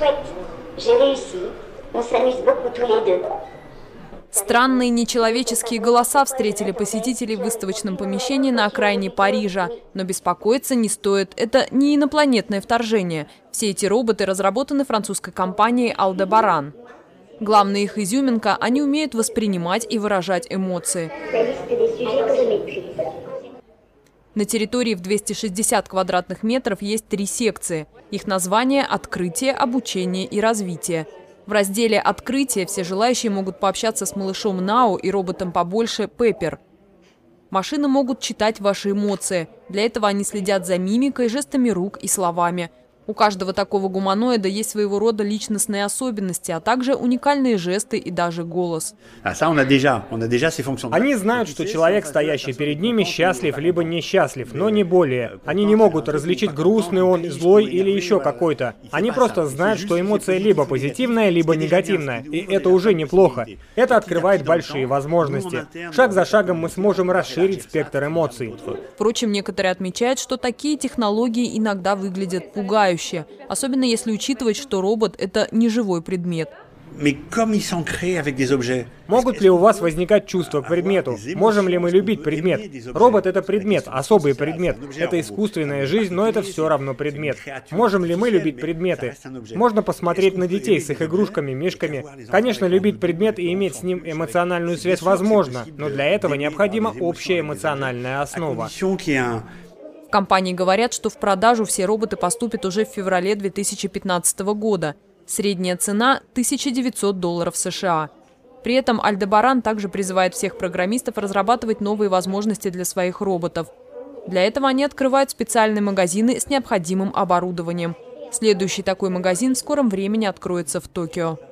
Странные нечеловеческие голоса встретили посетителей в выставочном помещении на окраине Парижа. Но беспокоиться не стоит. Это не инопланетное вторжение. Все эти роботы разработаны французской компанией Aldebaran. Главная их изюминка – они умеют воспринимать и выражать эмоции. На территории в 260 квадратных метров есть 3 секции. Их название – «Открытие», «Обучение» и «Развитие». В разделе «Открытие» все желающие могут пообщаться с малышом Нау и роботом побольше Пеппер. Машины могут читать ваши эмоции. Для этого они следят за мимикой, жестами рук и словами. У каждого такого гуманоида есть своего рода личностные особенности, а также уникальные жесты и даже голос. Они знают, что человек, стоящий перед ними, счастлив либо несчастлив, но не более. Они не могут различить, грустный он, злой или еще какой-то. Они просто знают, что эмоция либо позитивная, либо негативная. И это уже неплохо. Это открывает большие возможности. Шаг за шагом мы сможем расширить спектр эмоций. Впрочем, некоторые отмечают, что такие технологии иногда выглядят пугающе. Особенно если учитывать, что робот – это не живой предмет. Могут ли у вас возникать чувства к предмету? Можем ли мы любить предмет? Робот – это предмет, особый предмет. Это искусственная жизнь, но это все равно предмет. Можем ли мы любить предметы? Можно посмотреть на детей с их игрушками, мишками. Конечно, любить предмет и иметь с ним эмоциональную связь возможно, но для этого необходима общая эмоциональная основа. В компании говорят, что в продажу все роботы поступят уже в феврале 2015 года. Средняя цена – $1900 США. При этом Aldebaran также призывает всех программистов разрабатывать новые возможности для своих роботов. Для этого они открывают специальные магазины с необходимым оборудованием. Следующий такой магазин в скором времени откроется в Токио.